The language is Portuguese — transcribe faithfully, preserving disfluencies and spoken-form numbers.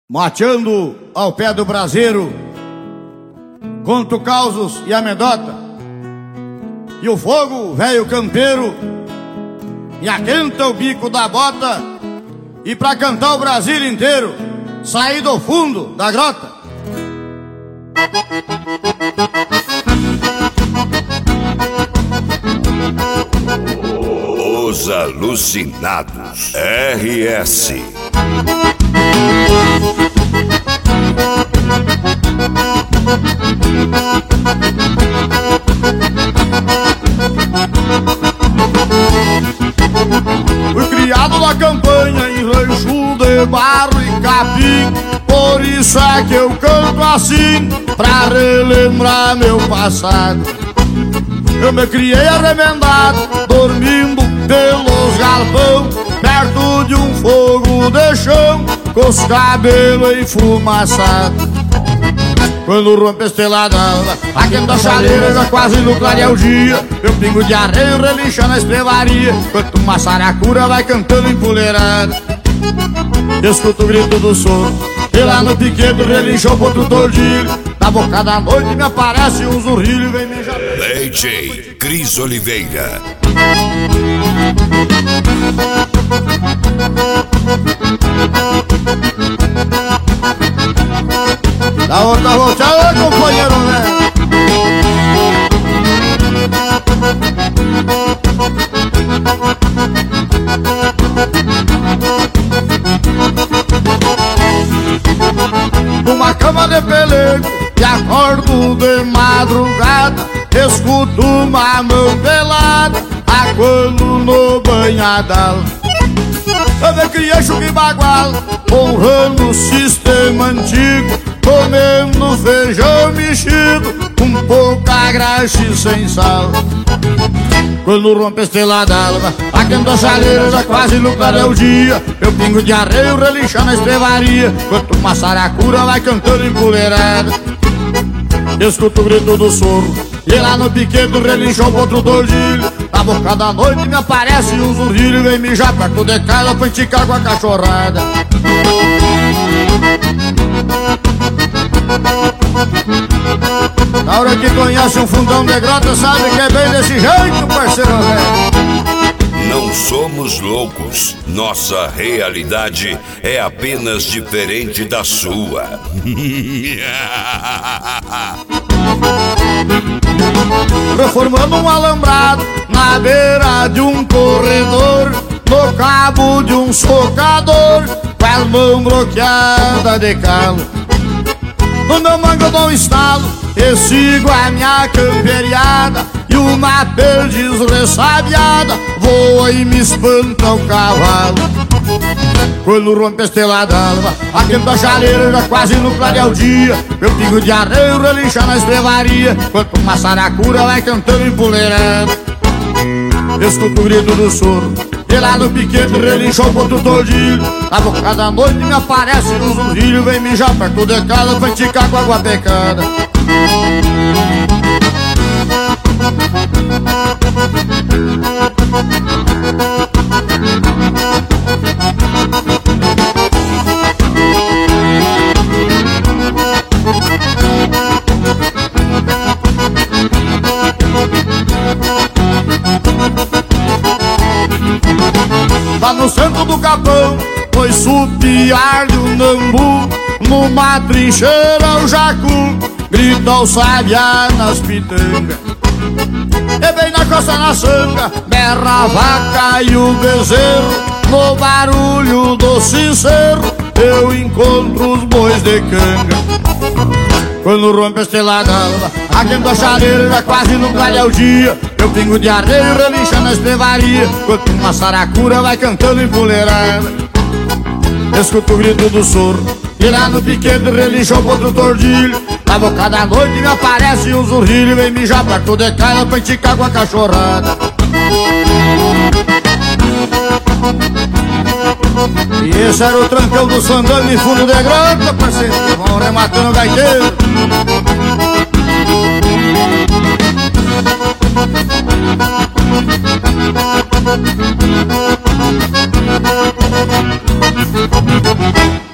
Mateando ao pé do braseiro, conto causos e amedota, e o fogo, velho campeiro, me aquenta o bico da bota, e pra cantar o Brasil inteiro, saí do fundo da grota. Os Alucinados R S. Fui criado na campanha em rancho de barro e capim, por isso é que eu canto assim, pra relembrar meu passado. Eu me criei arremendado, dormindo pelos galpão, perto de um fogo de chão, com os cabelos enfumaçados. Quando rompe a estrela d'alva, aquenta a chaleira, já quase no clarear o dia, meu pingo de arreio relincha na estrevaria, enquanto uma saracura vai cantando empoleirada. Escuto o grito do sono, e lá no piquedo relincha o potro tordilho, na boca da noite me aparece um zurrilho e vem me já... D J Cris Oliveira. Da outra volta, companheiro, né? Numa cama de pelego e acordo de madrugada, escuto uma mão pelada aguando no banhadal. Eu me criei chuque bagual, honrando o sistema antigo, comendo feijão mexido, com pouca graxa e sem sal. Quando rompe a estrela d'alva, aquenta a chaleira, já quase no clarear o dia, meu pingo de arreio relincha na estrevaria, enquanto uma saracura vai cantando empoleirada. Escuto o grito do soro, e lá no piquedo relincha o potro tordilho, na boca da noite me aparece um zurrilho, vem mijar perto de casa pra enticar com a cachorrada. Na hora que conhece um fundão de grota, sabe que é bem desse jeito, parceiro velho. Não somos loucos, nossa realidade é apenas diferente da sua. Reformando um alambrado na beira de um corredor, no cabo de um socador, com as mãos bloqueadas de calo. No meu mango eu dou um estalo e sigo a minha camperiada, e uma perdiz ressabiada voa e me espanta o cavalo. Quando rompe a estrela d'alva, aquenta a chaleira, já quase no clarear o dia, meu pingo de arreio relincha na estrevaria, enquanto uma saracura vai cantando empoleirada. Escuto o grito do soro, e lá no piquete relincha o potro tordilho, na boca da noite me aparece um zurrilho, vem mijar perto de casa pra enticar com água pecada. Lá no centro do capão, foi supiar-lhe o nambu, numa trincheira o jacu grita o sabiá nas pitangas. E bem na costa na sanga, berra a vaca e o bezerro, no barulho do sincero eu encontro os bois de canga. Quando rompe a estrela d'alva, aquenta a chaleira, já quase no clarear o dia, meu pingo de arreio relincha na estrevaria, enquanto uma saracura vai cantando empoleirada. Escuto o grito do soro, e lá no piquete relincha o potro tordilho, na boca da noite me aparece um zurrilho, vem mijar perto de casa pra enticar com a cachorrada. E esse era o trancão do Sandano em fundo de grota, parceiro, vão rematando o gaiteiro. Thank you.